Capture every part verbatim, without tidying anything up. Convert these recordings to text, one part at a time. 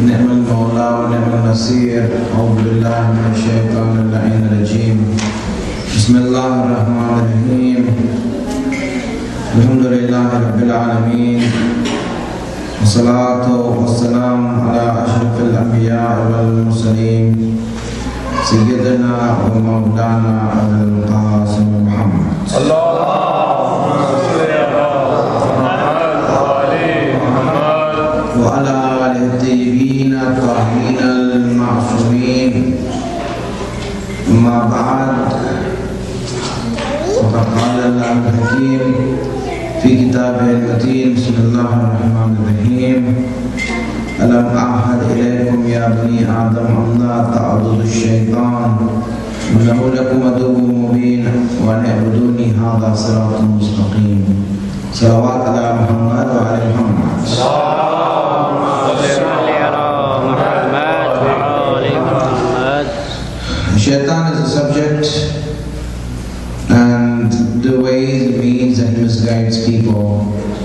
نعم المولى ونعم النصير. أعوذ بالله من الشيطان اللعين الرجيم. بسم الله الرحمن الرحيم. الحمد لله رب العالمين، والصلاة والسلام على أشرف الأنبياء والمرسلين سيدنا ومولانا أبي القاسم محمد وعلى آله الطيبين الطاهرين المعصومين. أما بعد، فقد قال الله الحكيم في كتابه المتين. بسم الله الرحمن الرحيم. ألم أعهد إليكم يا بني آدم أن لا تعبدوا الشيطان إنه لكم عدو مبين وأن اعبدوني هذا صراط مستقيم. صلوات على محمد وعلى محمد. Shaitan is a subject and the ways and means that he misguides people.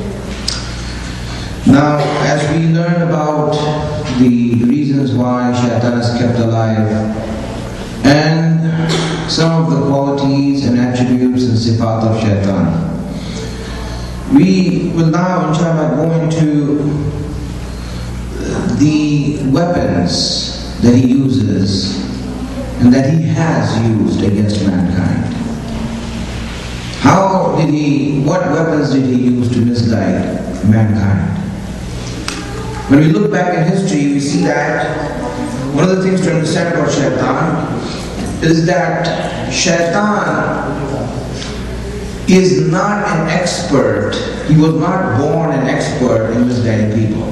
Now, as we learn about the reasons why Shaitan is kept alive and some of the qualities and attributes and sifat of Shaitan, we will now, inshallah, go into the weapons that he uses and that he has used against mankind. How did he, what weapons did he use to misguide mankind? When we look back in history, we see that one of the things to understand about Shaitan is that Shaitan is not an expert. He was not born an expert in misguiding people.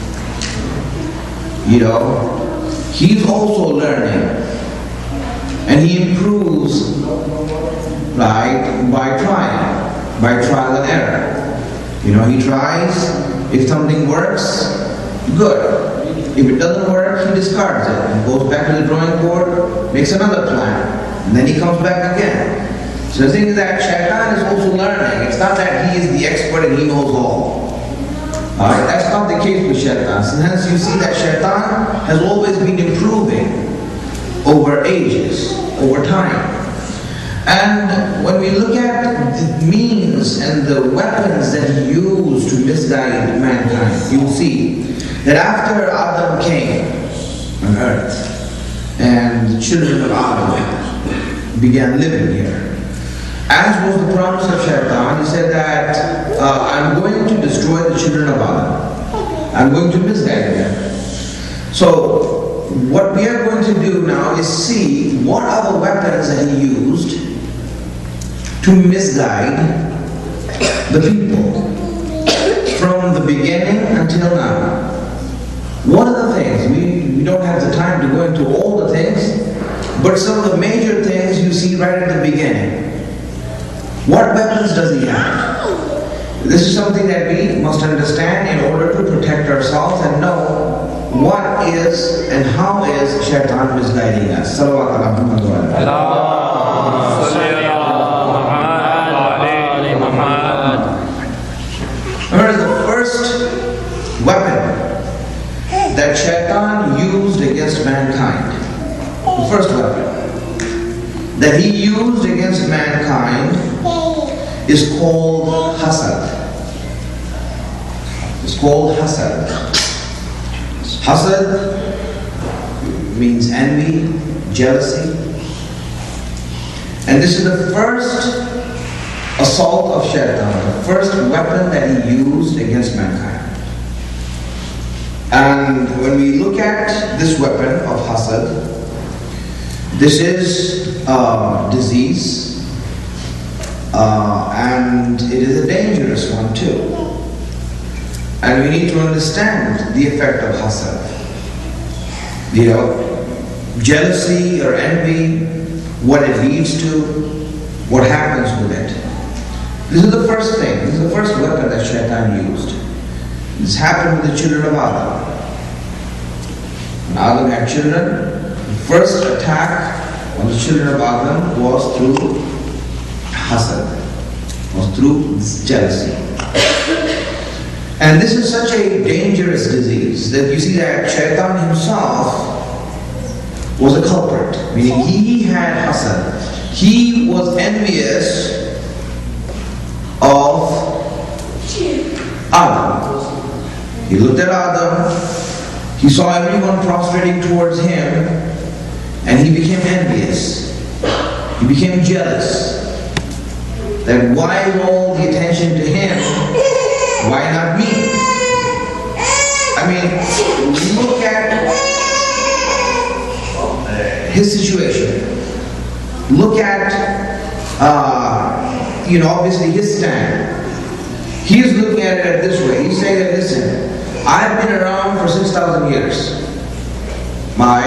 You know, he's also learning. And he improves, right, by trying, by trial and error. You know, he tries. If something works, good. If it doesn't work, he discards it and goes back to the drawing board, makes another plan, and then he comes back again. So the thing is that Shaitan is also learning. It's not that he is the expert and he knows all. Alright, that's not the case with Shaitan. So hence you see that Shaitan has always been improving over ages, over time. And when we look at the means and the weapons that he used to misguide mankind, you will see that after Adam came on earth and the children of Adam began living here, as was the promise of Shaitan, he said that uh, I'm going to destroy the children of Adam. I'm going to misguide them. So what we are going to do now is see what are the weapons that he used to misguide the people from the beginning until now. What are the things? We, we don't have the time to go into all the things, but some of the major things you see right at the beginning. What weapons does he have? This is something that we must understand in order to protect ourselves and know what is and how is Shaitan misguiding us. Salawat ala Muhammad wa ala. Here is the first weapon that Shaitan used against mankind. The first weapon that he used against mankind is called hasad. It's called hasad. Hasad means envy, jealousy. And this is the first assault of Shaitan, the first weapon that he used against mankind. And when we look at this weapon of hasad, this is a disease, uh, and it is a dangerous one too. And we need to understand the effect of hasad. You know, jealousy or envy, what it leads to, what happens with it. This is the first thing, this is the first weapon that Shaitan used. This happened with the children of Adam. When Adam had children, the first attack on the children of Adam was through hasad, was through this jealousy. And this is such a dangerous disease that you see that Shaitan himself was a culprit, meaning he had hasad. He was envious of Adam. He looked at Adam, he saw everyone prostrating towards him, and he became envious. He became jealous. That why all the attention to him? Why not me? I mean, look at his situation. Look at, uh, you know, obviously his stand. He's looking at it this way. He's saying that, listen, I've been around for six thousand years. My,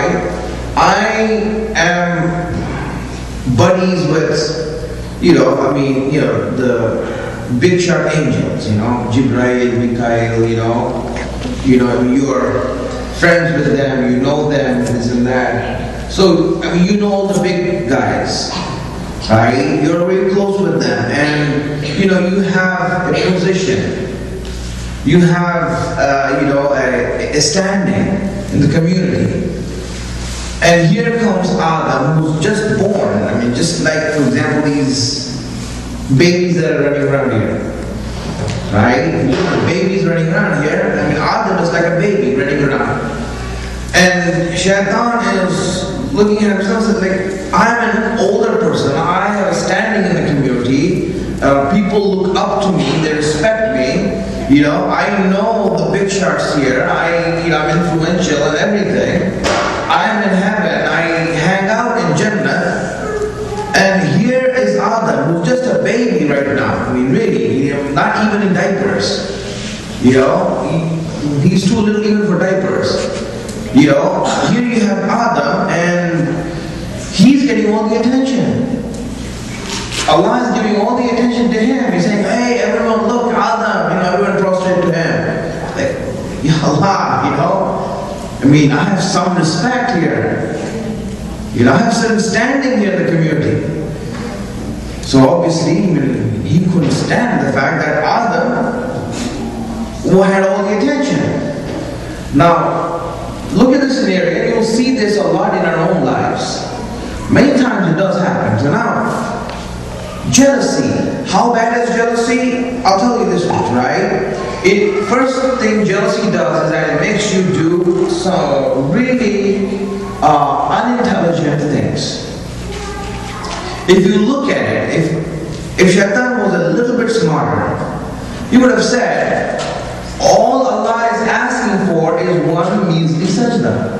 I am buddies with, you know, I mean, you know, the big shot angels, you know, Jibrail, Mikael, you know, you know, you're friends with them, you know them, this and that. So, I mean, you know all the big guys, right? You're very close with them, and, you know, you have a position. You have, uh, you know, a, a standing in the community. And here comes Adam, who's just born. I mean, just like, for example, these babies that are running around here. Right? The babies running around here. I mean, Adam is like a baby running around. And Shaitan is looking at himself and says, like, I'm an older person. I have a standing in the community. Uh, people look up to me. They respect me. You know, I know the big shots here. I, you know, I'm influential and everything. I'm in heaven. I hang out in Jannah. And here is Adam, who's just a baby right now. I mean, really, you know, not even in diapers. You know, he, he's too little even for diapers. You know, here you have Adam, and he's getting all the attention. Allah is giving all the attention to him. He's saying, hey, everyone, look, Adam, you know, everyone prostrate to him. Like, Ya Allah, you know. I mean, I have some respect here. You know, I have some standing here in the community. So obviously, I mean, he couldn't stand the fact that Adam who had all the attention. Now, look at this scenario, and you'll see this a lot in our own lives. Many times it does happen. So now, jealousy. How bad is jealousy? I'll tell you this much, right? It first thing jealousy does is that it makes you do some really uh, unintelligent things. If you look at it, if if Shaitan was a little bit smarter, he would have said, all Allah is asking for is one measly sajda.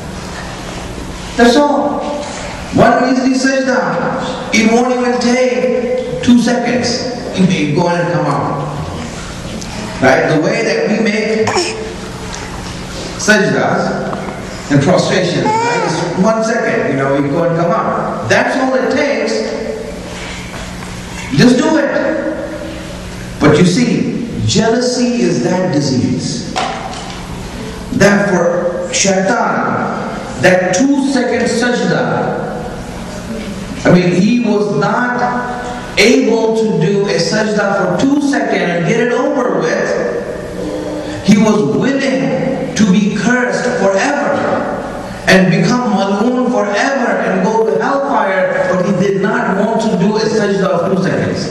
That's all. One measly sajda. It won't even take two seconds. You may go in and come out. Right? The way that we make sajdas and prostration, right? It's one second, you know, you go and come out. That's all it takes. Just do it. But you see, jealousy is that disease. That for Shaitan, that two second sajda, I mean, he was not able to do a sajda for two seconds and get it over with. He was willing to be cursed forever and become maloon forever and go to hellfire, but he did not want to do a sajda of two seconds.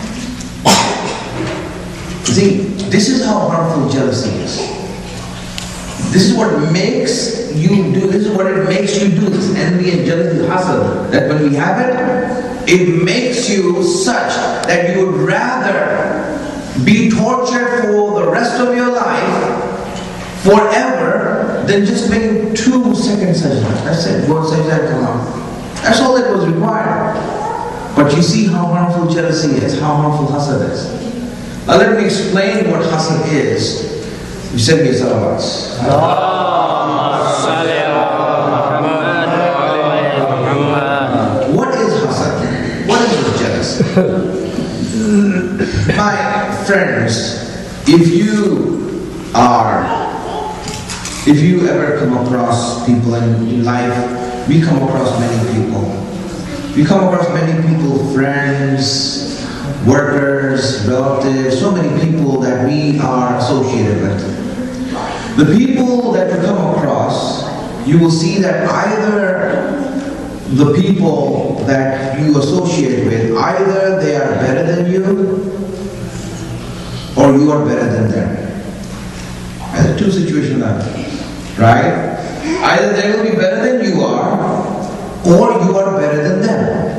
See, this is how harmful jealousy is. This is what makes you do, this is what it makes you do, this envy and jealousy, hasad, that when we have it, it makes you such that you would rather be tortured for the rest of your life forever than just making two second sajda. That's it, one sajda come out. That's all that was required. But you see how harmful jealousy is, how harmful hasad is. Now let me explain what hasad is. You said me salawats. What is hasad? What is jealousy? My friends, if you are, if you ever come across people in life, we come across many people. We come across many people, friends, workers, relatives, so many people that we are associated with. The people that you come across, you will see that either the people that you associate with, either they are better than you or you are better than them. There's two situations now, right? Either they will be better than you are or you are better than them.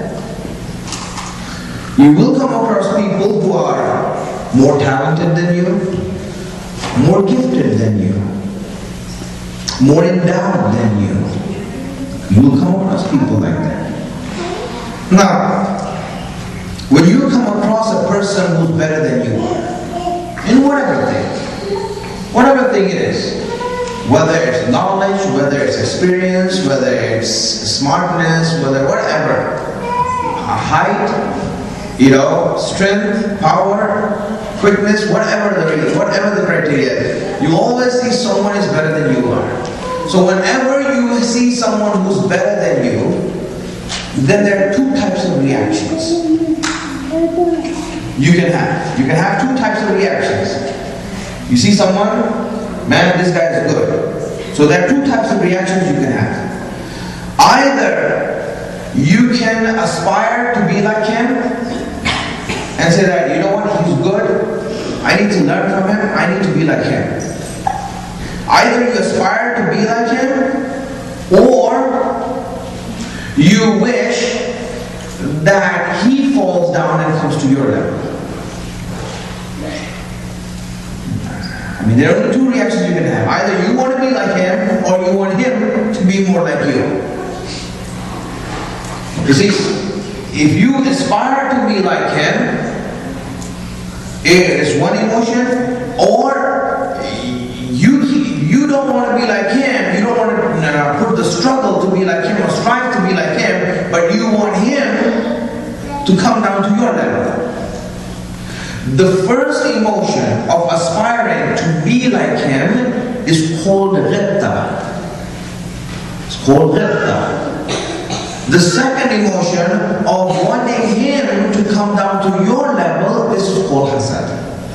You will come across people who are more talented than you, more gifted than you, more endowed than you. You will come across people like that. Now, when you come across a person who's better than you are, in whatever thing, whatever thing it is, whether it's knowledge, whether it's experience, whether it's smartness, whether whatever, a height, you know, strength, power, quickness, whatever the whatever the criteria, you always see someone is better than you are. So whenever you see someone who's better than you, then there are two types of reactions you can have. You can have two types of reactions. You see someone, man, this guy is good. So there are two types of reactions you can have. Either you can aspire to be like him and say that, you know what, he's good, I need to learn from him, I need to be like him. Either you aspire to be like him, or you wish that he falls down and comes to your level. I mean, there are only two reactions you can have. Either you want to be like him, or you want him to be more like you. You see, if you aspire to be like him, it is one emotion, or you you don't want to be like him, you don't want to uh, put the struggle to be like him or strive to be like him, but you want him to come down to your level. The first emotion of aspiring to be like him is called ghibta. It's called ghibta. The second emotion of wanting him to come down to your level, this is called hasad.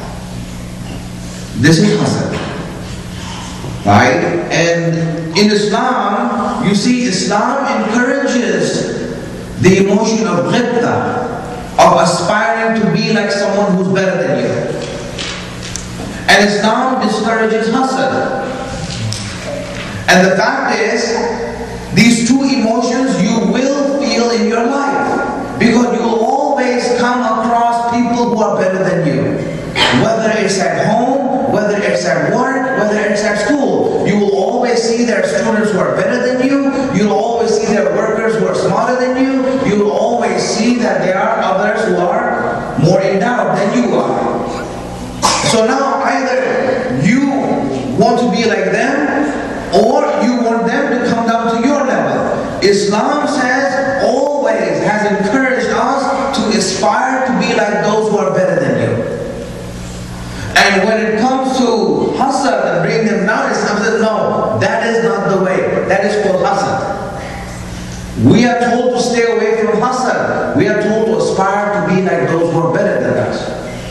This is hasad. Right? And in Islam, you see, Islam encourages the emotion of ghibta, of aspiring to be like someone who's better than you. And Islam discourages hasad. And the fact is, these two emotions you will feel in your life, because you will always come across people who are better than you. Whether it's at home, whether it's at work, whether it's at school, you will always see there are students who are better than you. You'll always see there are workers who are smarter than you. You'll always see that there are others who are more endowed than you are. So now either you want to be like them, or you want them to come down to your level. Islam says, always has encouraged us to aspire to be like those who are better than you. And when it comes to hasad and bring them down, Islam says, no, that is not the way. That is called hasad. We are told to stay away from hasad. We are told to aspire to be like those who are better than us.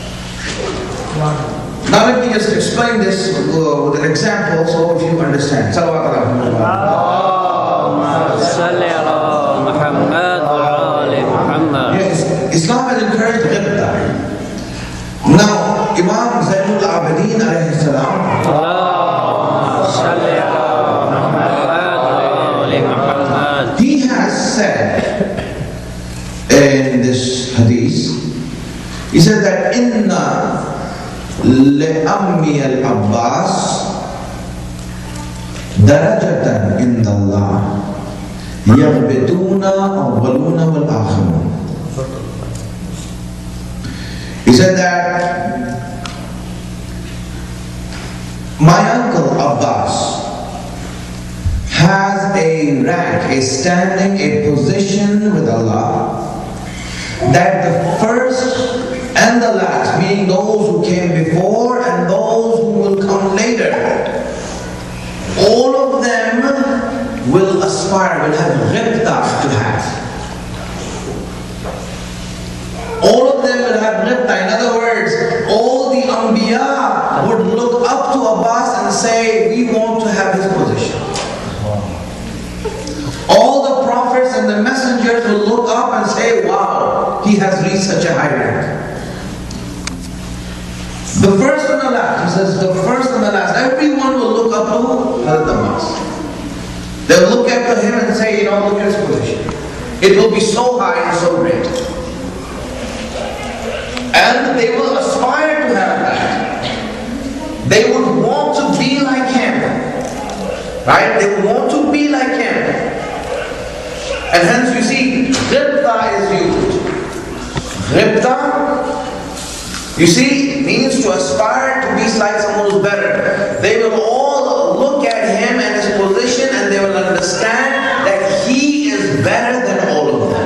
Now let me just explain this uh, with an example so if you understand. Salawat ala Yes, Islam has encouraged ghibta. Now, Imam Zainul Abidin alayhi salam, he has said in this hadith, he said that inna لأمي العباس درجة عند الله يغبطون أولون والآخرون. He said that my uncle Abbas has a rank, a standing, a position with Allah, that the first and the last, meaning those who came before and those who will come later, all of them will aspire, will have ghibta to have. All of them will have ghibta. In other words, all the Anbiya would look up to Abbas and say, we want to have his position. All the prophets and the messengers will look up and say, wow, he has reached such a high rank. The first and the last, he says, the first and the last, everyone will look up to Hazrat Abbas. They'll look up to him and say, you know, look at his position. It will be so high and so great. And they will aspire to have that. They would want to be like him. Right? They would want to be like him. And hence you see, ghibta is used. Ghibta, you see, it means to aspire to be like someone who's better. They will all look at him and his position and they will understand that he is better than all of them.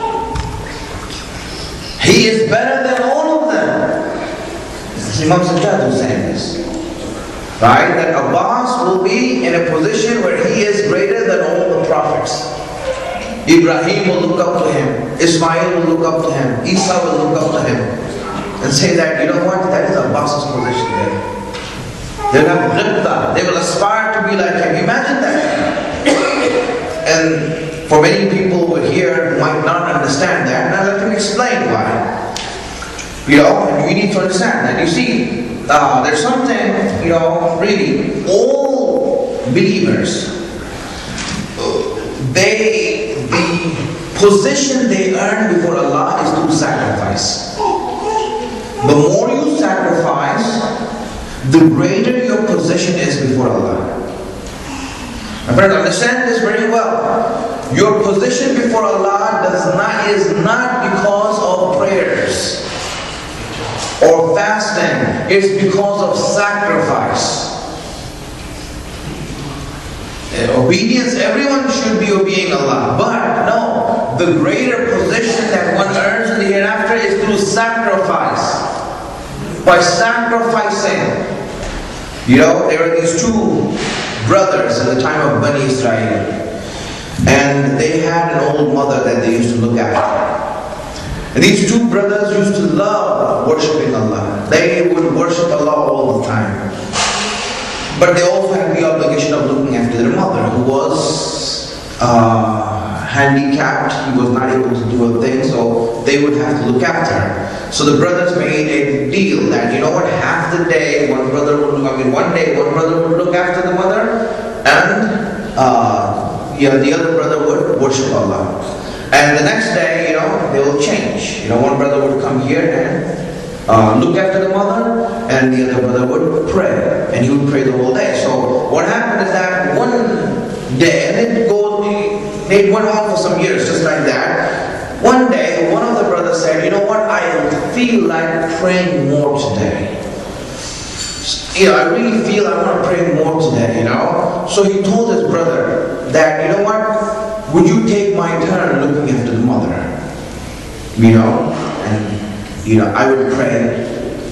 He is better than all of them. Imam Sajjad was saying this. Right? That Abbas will be in a position where he is greater than all the prophets. Ibrahim will look up to him. Ismail will look up to him. Isa will look up to him. And say that, you know what, that is Abbas's position there. They will have ghibta. They will aspire to be like him. Imagine that. And for many people who are here who might not understand that, now let me explain why. You know, and we need to understand that. You see, uh, there's something, you know, really, all believers, they, the position they earn before Allah is through sacrifice. The more you sacrifice, the greater your position is before Allah. My friends, understand this very well. Your position before Allah does not, is not because of prayers or fasting. It's because of sacrifice. Obedience, everyone should be obeying Allah. But no, the greater position that one earns in the hereafter is through sacrifice. By sacrificing. You know, there were these two brothers at the time of Bani Israel. And they had an old mother that they used to look after. And these two brothers used to love worshipping Allah. They would worship Allah all the time. But they also had the obligation of looking after their mother, who was uh, handicapped. He was not able to do a thing, so they would have to look after her. So the brothers made a deal that, you know what, half the day one brother would look, I mean one day one brother would look after the mother, and uh, yeah, the other brother would worship Allah. And the next day, you know, they will change. You know, one brother would come here and uh, look after the mother, and the other brother would pray, and he would pray the whole day. So what happened is that one day, and it go, it went on for some years, just like that. One day, one of the brothers said, you know what, I feel like praying more today. You know, I really feel I want to pray more today, you know. So he told his brother that, you know what, would you take my turn looking after the mother? You know, and, you know, I would pray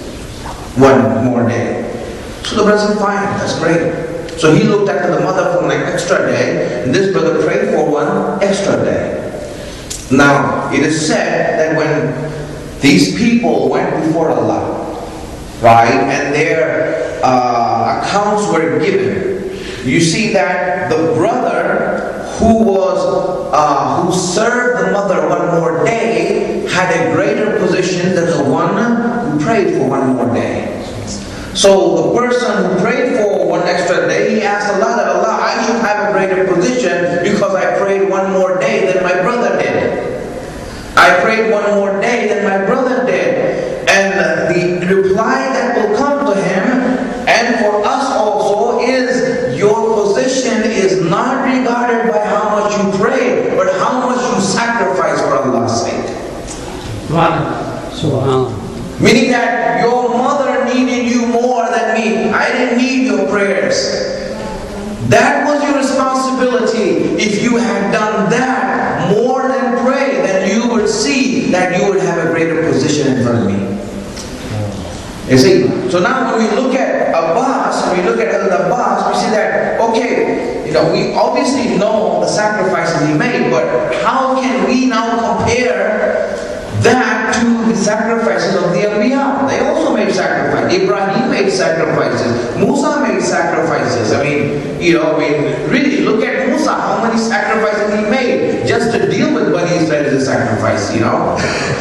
one more day. So the brother said, fine, that's great. So he looked after the mother for an extra day, and this brother prayed for one extra day. Now, it is said that when these people went before Allah, right, and their uh, accounts were given, you see that the brother who was uh, who served the mother one more day had a greater position than the one who prayed for one more day. So the person who prayed for one extra day, he asked Allah that, Allah, I should have a greater position because I prayed one more day than my brother did. I prayed one more day than my brother did. And the reply that will come to him, and for us also, is your position is not regarded by how much you pray, but how much you sacrifice for Allah's sake. Subhanallah. Meaning that your mother needed you more than me. I didn't need your prayers. That was your responsibility. If you had done that more than pray, then you would see that you would have a greater position in front of me. You see? So now when we look at Abbas, when we look at Hazrat Abbas, we see that, okay, you know, we obviously know the sacrifices he made, but how can we now compare that to his sacrifices of the Anbiya. They also made sacrifices. Ibrahim made sacrifices. Musa made sacrifices. I mean, you know, I mean, really, look at Musa, how many sacrifices he made just to deal with Bani Israel as a sacrifice, you know.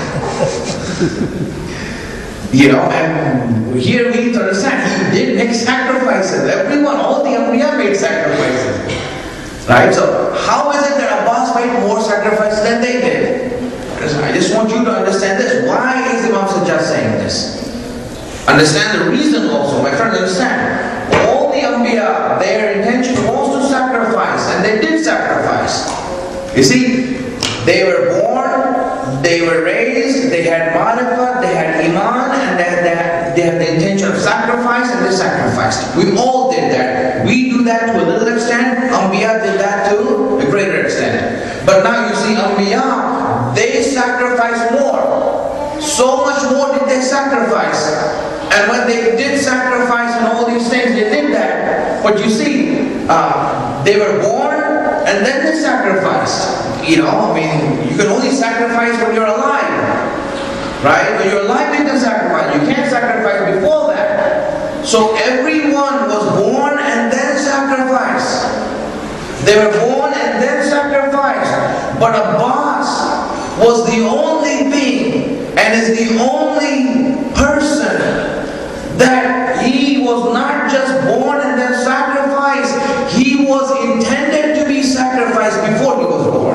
You know, and here we need to understand, he did make sacrifices. Everyone, all the Anbiya made sacrifices. Right? So, how is it that Abbas made more sacrifices than they did? I just want you to understand this. Why is Imam Sajjad saying this? Understand the reason also. My friends, understand. All the Anbiya, their intention was to sacrifice, and they did sacrifice. You see, they were born, they were raised, they had marifah, they had iman, and they had, they, had, they had the intention of sacrifice, and they sacrificed. We all did that. We do that to a little extent. Anbiya did that to a greater extent. But now you see Anbiya, they sacrificed more. So much more did they sacrifice. And when they did sacrifice and all these things, they did that. But you see, uh, they were born and then they sacrificed. You know, I mean, you can only sacrifice when you're alive. Right? When you're alive, you can sacrifice. You can't sacrifice before that. So everyone was born and then sacrificed. They were born and then sacrificed. But Abbas was the only being and is the only person that he was not just born and then sacrificed. He was intended to be sacrificed before he was born.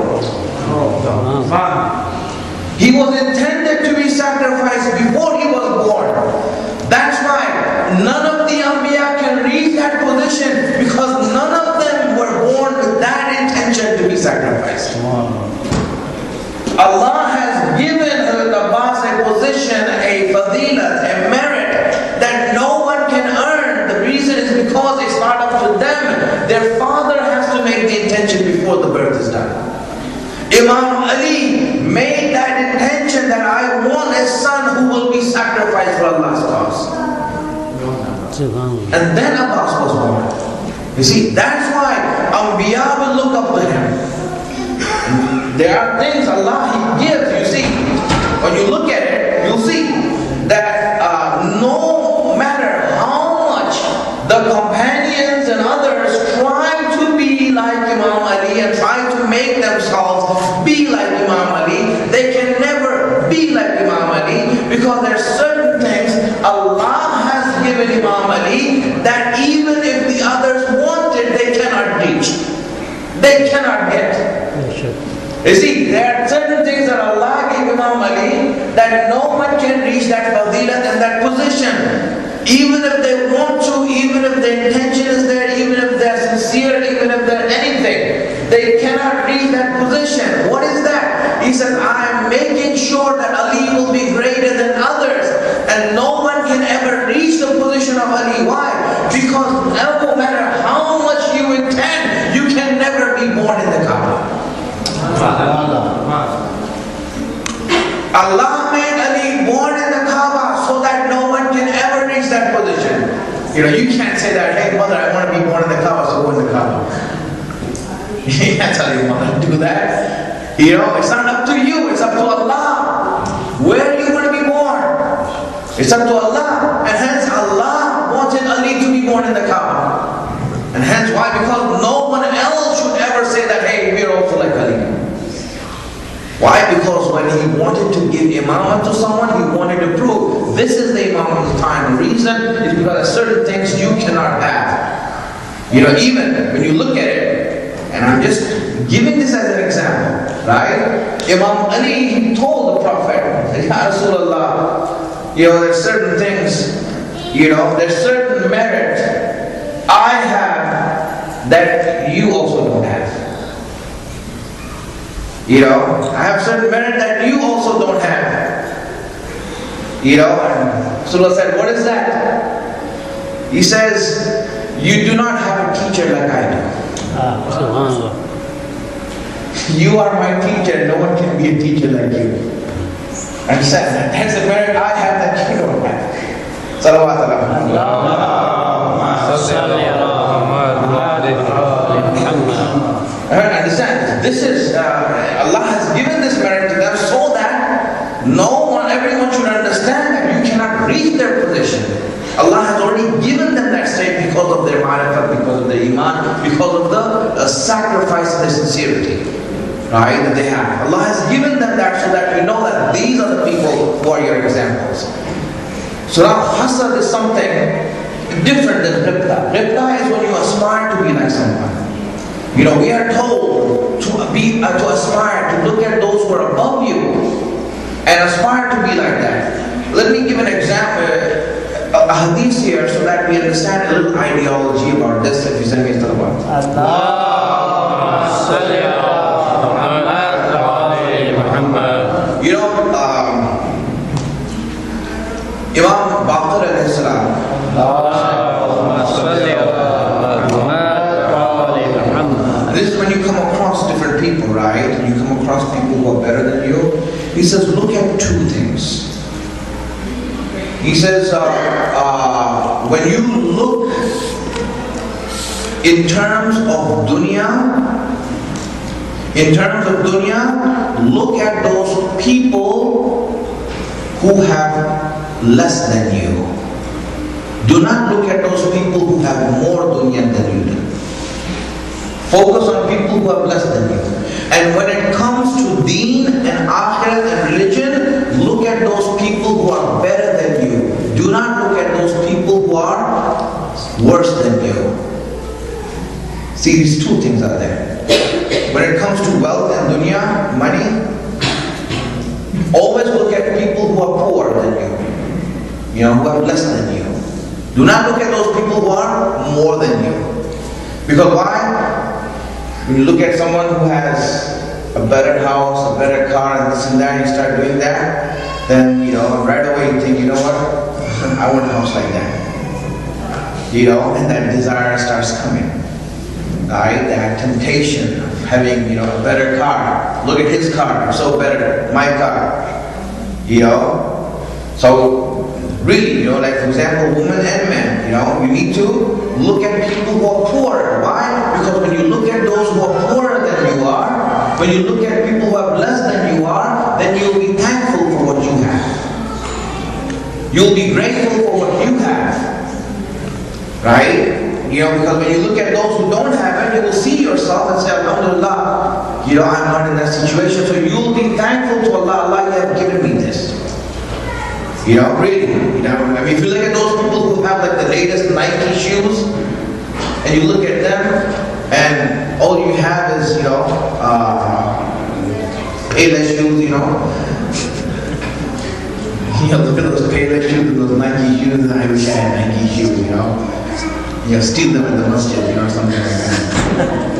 He was intended to be sacrificed before he was born. That's why none of the Anbiya can reach that position, because none of them were born with that intention to be sacrificed. Allah has given Hazrat Abbas a position, a fadilat, a merit that no one can earn. The reason is because it's not up to them. Their father has to make the intention before the birth is done. Imam Ali made that intention that I want a son who will be sacrificed for Allah's cause. And then Abbas was born. You see, that's why Anbiya will look up to him. There are things Allah He gives, you see. When you look at it, you'll see that uh, no matter how much the companions and others try to be like Imam Ali and try to make themselves be like Imam Ali, they can never be like Imam Ali, because there are certain things Allah has given Imam Ali that even if the others wanted, they cannot reach. They cannot get. You see, there are certain things that Allah gave Imam Ali that no one can reach that fadilat and that position. Even if they want to, even if the intention is there, even if they're sincere, even if they're anything, they cannot reach that position. What is that? He says, I am making sure that Ali will be greater than others, and no one can ever reach the position of Ali. Why? Because no matter how much you intend, you can never be born in the Kaaba. Allah made Ali born in the Kaaba so that no one can ever reach that position. You know, you can't say that, hey mother, I want to be born in the Kaaba, so go in the Kaaba. You can't tell your mother to do that. You know, it's not up to you, it's up to Allah. Where are you going to be born? It's up to Allah. And hence Allah wanted Ali to be born in the Kaaba. And hence why? Because no one else should ever say that, hey, we're also like Ali. Why? Because when he wanted to give imamah to someone, he wanted to prove this is the imam of the time. The reason is because certain things you cannot have. You know, even when you look at it, and I'm just giving this as an example, right? Imam Ali, he told the Prophet, Ya Rasulullah, you know, there's certain things, you know, there's certain merit I have that you also don't have. You know, I have certain merit that you also don't have. You know, and Rasulullah said, what is that? He says, you do not have a teacher like I do. Ah, you are my teacher, no one can be a teacher like you. And said, that's the merit I have that you don't have. Salawat Allah. Understand, this is, uh, Allah has given this merit to them so that no one, everyone should have reached their position. Allah has already given them that state because of their ma'rifat, because of their iman, because of the uh, sacrifice and the sincerity, right, that they have. Allah has given them that so that we know that these are the people who are your examples. So now hasad is something different than ribta. Ribta is when you aspire to be like someone. You know, we are told to be uh, to aspire to look at those who are above you and aspire to be like that. Let me give an example, a, a hadith here, so that we understand a little ideology about this. If you send me salawat. You know, um, Imam Baqir alayhi salam. This is when you come across different people, right? And you come across people who are better than you. He says, look at two things. He says, uh, uh, when you look in terms of dunya, in terms of dunya, look at those people who have less than you. Do not look at those people who have more dunya than you do. Focus on people who have less than you. And when it comes to deen and akhirat and religion, look at those people who are better than you. Do not look at those people who are worse than you. See, these two things are there. When it comes to wealth and dunya, money, always look at people who are poorer than you. You know, who have less than you. Do not look at those people who are more than you. Because why? When you look at someone who has a better house, a better car, and this and that, you start doing that, then, you know, right away you think, you know what, I want a house like that. You know, and that desire starts coming. Right? That temptation of having, you know, a better car. Look at his car, so better, my car. You know? So, really, you know, like for example, women and men, you know, you need to look at people who are poor. Why? Because when you look at those who are poorer than you are, when you look at people who have less than you are, then you'll be thankful for what you have. You'll be grateful for what you have. Right? You know, because when you look at those who don't have it, you will see yourself and say, Alhamdulillah, you know, I'm not in that situation. So you'll be thankful to Allah, Allah, you have given me this. You know, really, you know, I mean, if you look at those people who have like the latest Nike shoes, and you look at them, and all you have is, you know, uh, Payless shoes, you know. You know, look at those Payless shoes and those Nike shoes, and I wish I had Nike shoes, you know. You know, steal them in the masjid, you know, something like that.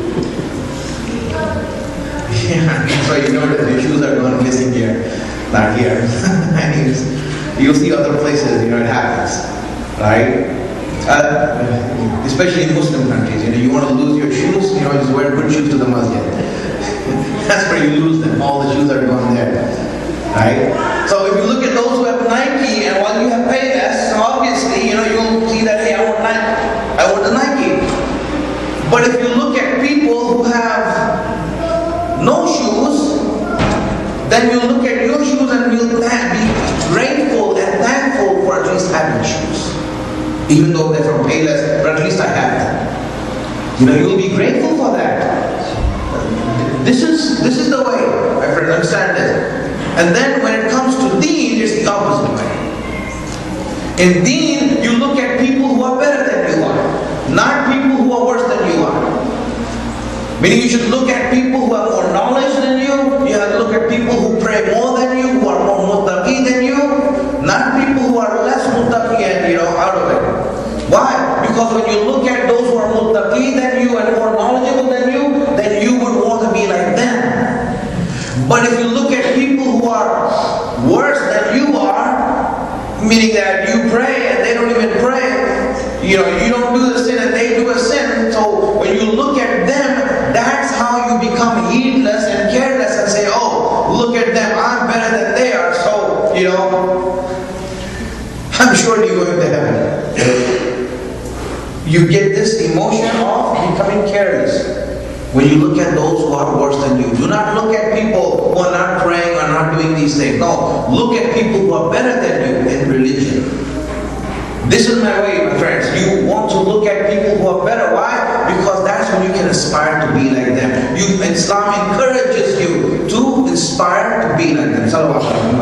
Yeah, so you know that the shoes are gone missing here. Not here. You'll see other places, you know, it happens, right? Uh, especially in Muslim countries, you know, you want to lose your shoes, you know, just wear good shoes to the masjid. That's where you lose them. All the shoes are gone there, right? So if you look at those who have Nike, and while you have Payless, obviously, you know, you'll see that, hey, I want Nike. I want the Nike. But if you look at people who have no shoes, then you look at your shoes and you'll be grateful and thankful for at least having shoes. Even though they're from Payless, but at least I have them. You know, you'll be grateful for that. This is this is the way, my friends, understand this. And then when it comes to deen, it's the opposite way. In deen, you look at people who are better than you are, not people who are worse than you are. Meaning you should look at people who have more knowledge than you. You have to look at people who pray more than you, who are more muttaqi than you, not people who are less muttaqi and, you know, out of it. Why? Because when you look at those who are muttaqi than you and more knowledgeable than you, then you would want to be like them. But if you look at people who are worse than you are, meaning that you pray and they don't even pray, you know, you don't do the sin and they do a sin, so when you look at them, that's how you become heedless and careless and say, oh, look at them, I'm better than they are, so, you know, I'm sure you're going to heaven. You get this emotion of becoming careless. When you look at those who are worse than you, do not look at people who are not praying or not doing these things. No, look at people who are better than you in religion. This is my way, my friends. You want to look at people who are better. Why? Because that's when you can aspire to be like them. You, Islam encourages you to inspire to be like them. Salawat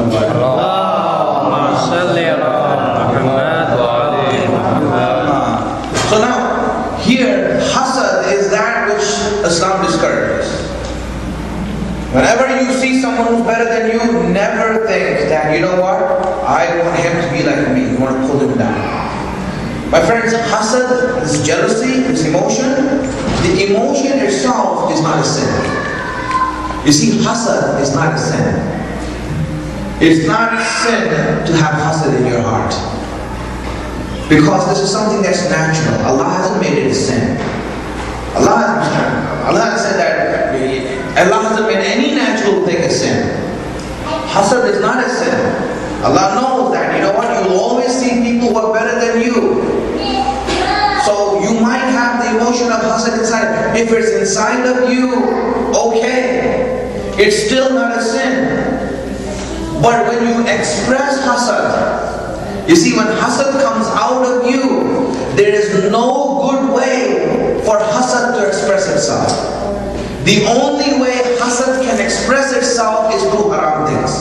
So now, here, hasad is that which Islam discourages. Whenever you see someone who's better than you, never think that, you know what, I want him to be like me. You want to pull him down. My friends, hasad, this jealousy, this emotion, the emotion itself is not a sin. You see, hasad is not a sin. It's not a sin to have hasad in your heart. Because this is something that's natural. Allah hasn't made it a sin. Allah hasn't, Allah has said that Allah hasn't made any natural thing a sin. Hasad is not a sin. Allah knows that. You know what? You'll always see people who are better than you. So you might have the emotion of hasad inside. If it's inside of you, okay. It's still not a sin. But when you express hasad, you see, when hasad comes out of you, there is no good way for hasad to express itself. The only way hasad can express itself is through haram things.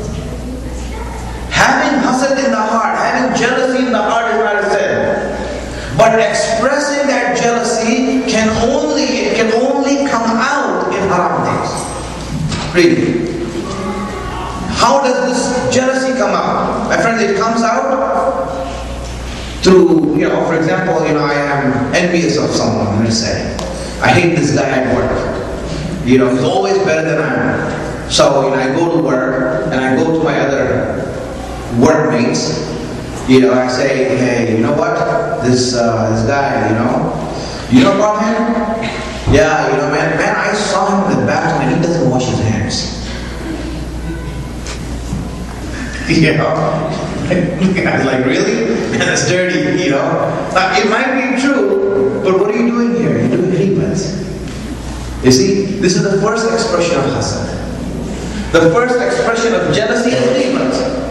Having hasad in the heart, having jealousy in the heart is not a sin. But expressing that jealousy can only, it can only come out in haram things. Really. How does this jealousy come out? My friends, it comes out through, you know, for example, you know, I am envious of someone, let's say. I hate this guy at work. You know, he's always better than I am. So, you know, I go to work and I go to my other workmates. You know, I say, hey, you know what? This uh, this guy, you know, you know about him? Yeah, you know, man, man, I saw him in the bathroom and he doesn't wash his hands. You know, I was like, really? Man, that's dirty, you know. Now, it might be true, but what are you doing here? You're doing ghibbat. You see, this is the first expression of hasad. The first expression of jealousy is ghibbat.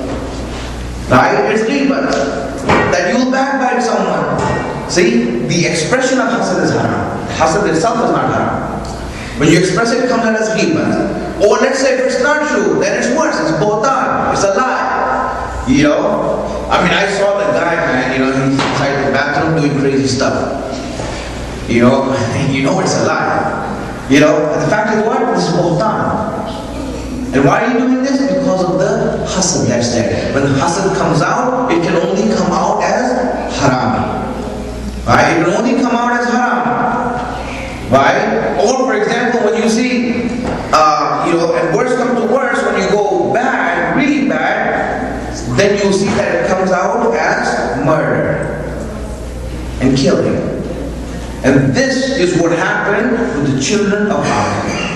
Right? It's ghibbat. That you will backbite someone. See, the expression of hasad is haram. Hasad itself is not haram. When you express it, it comes out as ghibbat. Or let's say if it's not true, then it's worse. It's bohtan. It's a lie. You know? I mean, I saw the guy, man, you know, he's inside the bathroom doing crazy stuff. You know? And you know it's a lie. You know? And the fact is what? This is bohtan. And why are you doing this? Because of the hasad that's there. When the hasad comes out, it can only come out as haram. Right? It can only come out as haram. Right? Or for example, when you see, uh, you know, and worse comes to worse, when you go bad, really bad, then you'll see that it comes out as murder and killing. And this is what happened with the children of Habil.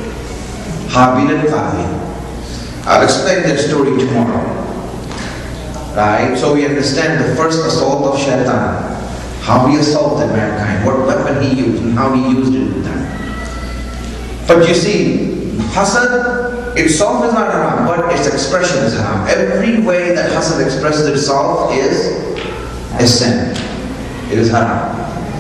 Habil and Qabil. I'll explain that story tomorrow. Right? So we understand the first assault of Shaitan. How he assaulted mankind, what weapon he used, and how he used it with them. But you see, hasad itself is not haram, but its expression is haram. Every way that hasad expresses itself is a sin. It is haram.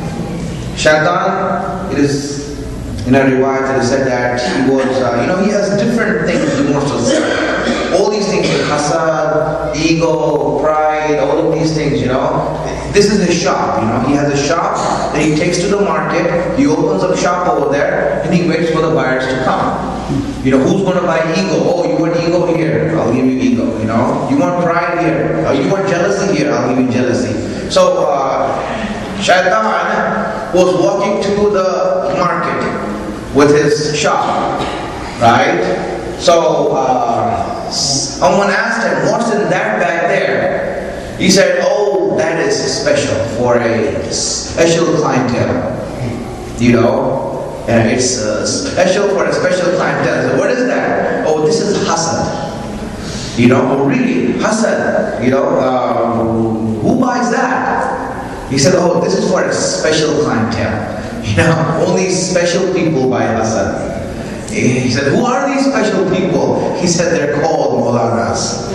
Shaitan, it is in a riwayat it is said that he was, uh, you know, he has different things he wants to say. All these things, hasad, ego, pride, all of these things, you know. This is his shop, you know. He has a shop that he takes to the market. He opens up shop over there and he waits for the buyers to come. You know, who's going to buy ego? Oh, you want ego here? I'll give you ego, you know. You want pride here? Oh, you want jealousy here? I'll give you jealousy. So, uh, Shaitan was walking to the market with his shop, right? So, uh, someone asked him, what's in that bag there? He said, oh, that is special for a special clientele. You know, and it's uh, special for a special clientele. So what is that? Oh, this is hasad. You know, oh really, hasad. You know, um, who buys that? He said, oh, this is for a special clientele. You know, only special people buy hasad. He said, who are these special people? He said, they're called Maulanas.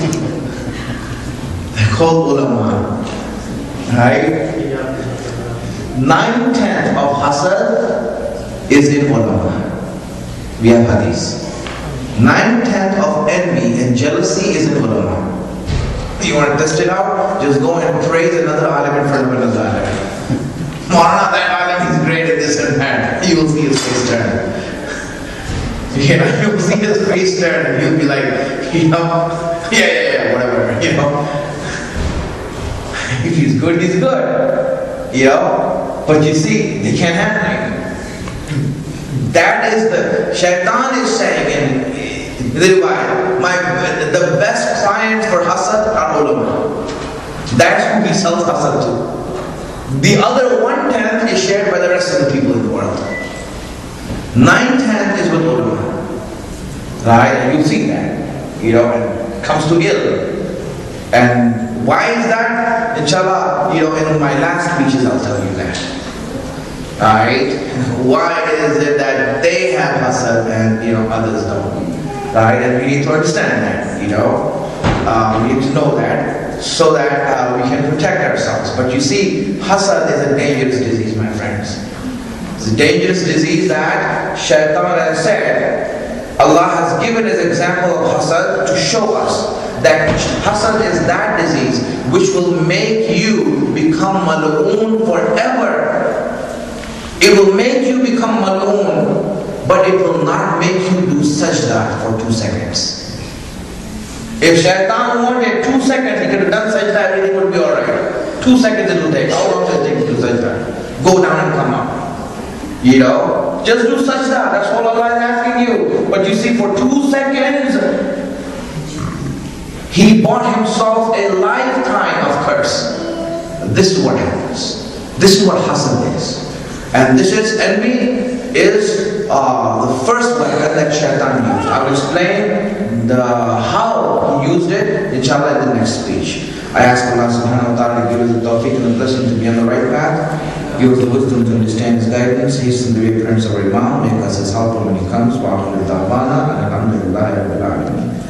They're called ulama. Right? Nine-tenth of hasad is in ulama. We have hadith. Nine-tenth of envy and jealousy is in ulama. You want to test it out? Just go and praise another alim in front of another alim. Maulana, that alim is great at this and that. You will see his face turn. You know, you will see his face turn and you'll be like, you know, yeah, yeah, yeah, whatever, you know. If he's good, he's good. You know? But you see, they can't handle it. That is the, Shaitan is saying in the riwayat, my, the best clients for hasad are ulama. That's who he sells hasad to. The other one-tenth is shared by the rest of the people in the world. Nine-tenth is with ulama. Right? And you see that. You know, and it comes to ill. And why is that? Inshallah, you know, in my last speeches I'll tell you that. Right? Why is it that they have hasad and, you know, others don't? Right? And we need to understand that, you know. Uh, we need to know that so that uh, we can protect ourselves. But you see, hasad is a dangerous disease, my friends. It's a dangerous disease that Shaitan has said. Allah has given as example of hasad to show us that hasad is that disease which will make you become mal'oon forever. It will make you become mal'oon, but it will not make you do sajda for two seconds. If Shaitan wanted two seconds, he could have done sajda, everything would be alright. Two seconds it will take. How long does it take to do sajda? Go down and come up. You know? Just do sajda. That's all Allah is asking you. But you see, for two seconds, he bought himself a lifetime of curse. This is what happens. This is what hasad is. And this is envy is uh, the first weapon that Shaitan used. I will explain the how he used it, inshallah, in the next speech. I ask Allah subhanahu wa ta'ala to give us the tawfiq and the blessing to be on the right path. Give us the wisdom to understand His guidance. Hasten the reappearance of our Imam. Make us His helper when He comes. Wa akhiru da'wana. Alhamdulillahi rabbil alamin.